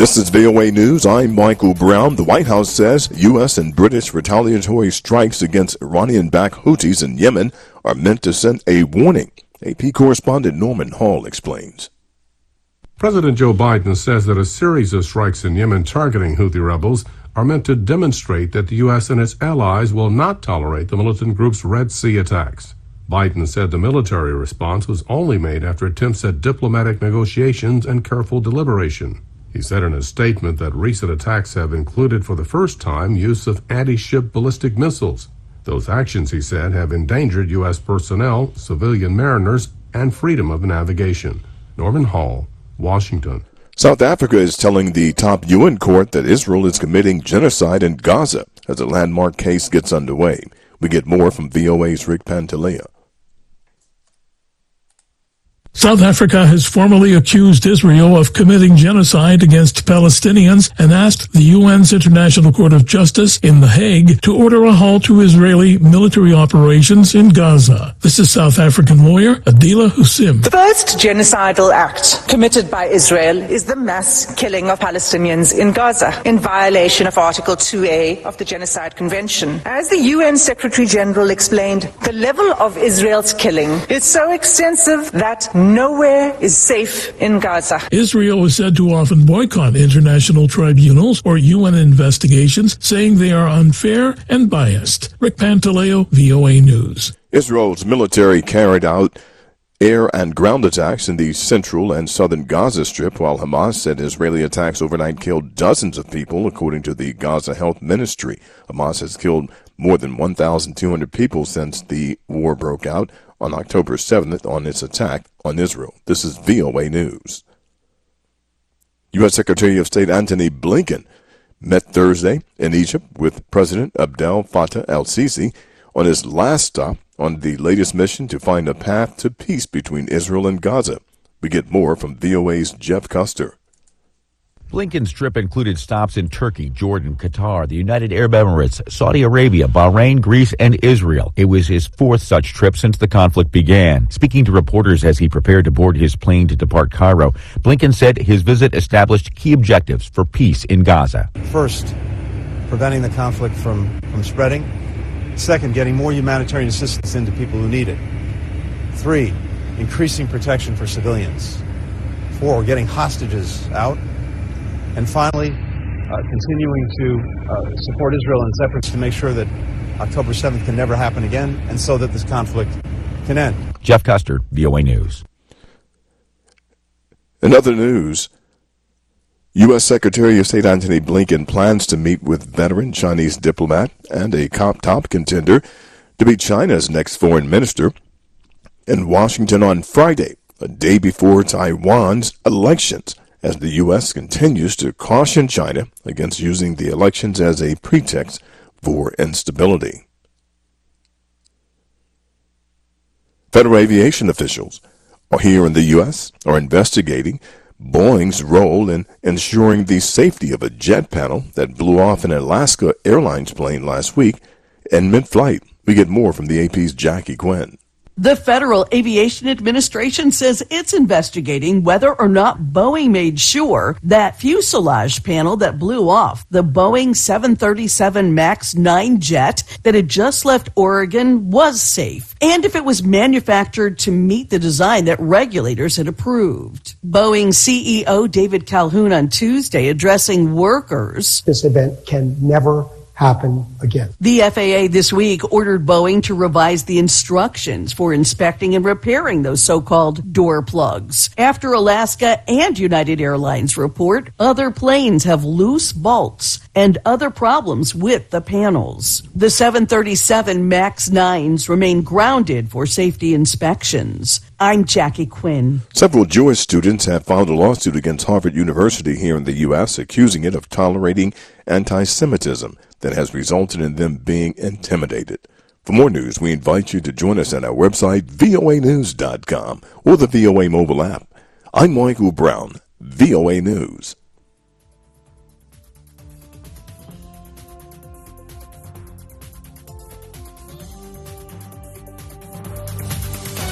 This is VOA News. I'm Michael Brown. The White House says U.S. and British retaliatory strikes against Iranian-backed Houthis in Yemen are meant to send a warning. AP correspondent Norman Hall explains. President Joe Biden says that a series of strikes in Yemen targeting Houthi rebels are meant to demonstrate that the U.S. and its allies will not tolerate the militant group's Red Sea attacks. Biden said the military response was only made after attempts at diplomatic negotiations and careful deliberation. He said in a statement that recent attacks have included for the first time use of anti-ship ballistic missiles. Those actions, he said, have endangered U.S. personnel, civilian mariners, and freedom of navigation. Norman Hall, Washington. South Africa is telling the top UN court that Israel is committing genocide in Gaza as a landmark case gets underway. We get more from VOA's Rick Pantaleo. South Africa has formally accused Israel of committing genocide against Palestinians and asked the UN's International Court of Justice in The Hague to order a halt to Israeli military operations in Gaza. This is South African lawyer Adila Husim. The first genocidal act committed by Israel is the mass killing of Palestinians in Gaza in violation of Article 2A of the Genocide Convention. As the UN Secretary General explained, the level of Israel's killing is so extensive that nowhere is safe in Gaza. Israel is said to often boycott international tribunals or UN investigations, saying they are unfair and biased. Rick Pantaleo, VOA News. Israel's military carried out air and ground attacks in the central and southern Gaza Strip, while Hamas said Israeli attacks overnight killed dozens of people, according to the Gaza Health Ministry. Hamas has killed more than 1,200 people since the war broke out on October 7th on its attack on Israel. This is VOA News. U.S. Secretary of State Antony Blinken met Thursday in Egypt with President Abdel Fattah el-Sisi on his last stop on the latest mission to find a path to peace between Israel and Gaza. We get more from VOA's Jeff Custer. Blinken's trip included stops in Turkey, Jordan, Qatar, the United Arab Emirates, Saudi Arabia, Bahrain, Greece, and Israel. It was his fourth such trip since the conflict began. Speaking to reporters as he prepared to board his plane to depart Cairo, Blinken said his visit established key objectives for peace in Gaza. First, preventing the conflict from spreading. Second, getting more humanitarian assistance into people who need it. 3, increasing protection for civilians. 4, getting hostages out. And finally, continuing to support Israel in its efforts to make sure that October 7th can never happen again, and so that this conflict can end. Jeff Custer, VOA News. In other news, U.S. Secretary of State Antony Blinken plans to meet with veteran Chinese diplomat and a top contender to be China's next foreign minister in Washington on Friday, a day before Taiwan's elections, as the U.S. continues to caution China against using the elections as a pretext for instability. Federal aviation officials here in the U.S. are investigating Boeing's role in ensuring the safety of a jet panel that blew off an Alaska Airlines plane last week in mid-flight. We get more from the AP's Jackie Quinn. The Federal Aviation Administration says it's investigating whether or not Boeing made sure that fuselage panel that blew off the Boeing 737 MAX 9 jet that had just left Oregon was safe, and if it was manufactured to meet the design that regulators had approved. Boeing CEO David Calhoun on Tuesday addressing workers. This event can never happen again. The FAA this week ordered Boeing to revise the instructions for inspecting and repairing those so-called door plugs. After Alaska and United Airlines report, other planes have loose bolts and other problems with the panels. The 737 MAX 9s remain grounded for safety inspections. I'm Jackie Quinn. Several Jewish students have filed a lawsuit against Harvard University here in the U.S., accusing it of tolerating anti-Semitism that has resulted in them being intimidated. For more news, we invite you to join us at our website, voanews.com, or the VOA mobile app. I'm Michael Brown, VOA News.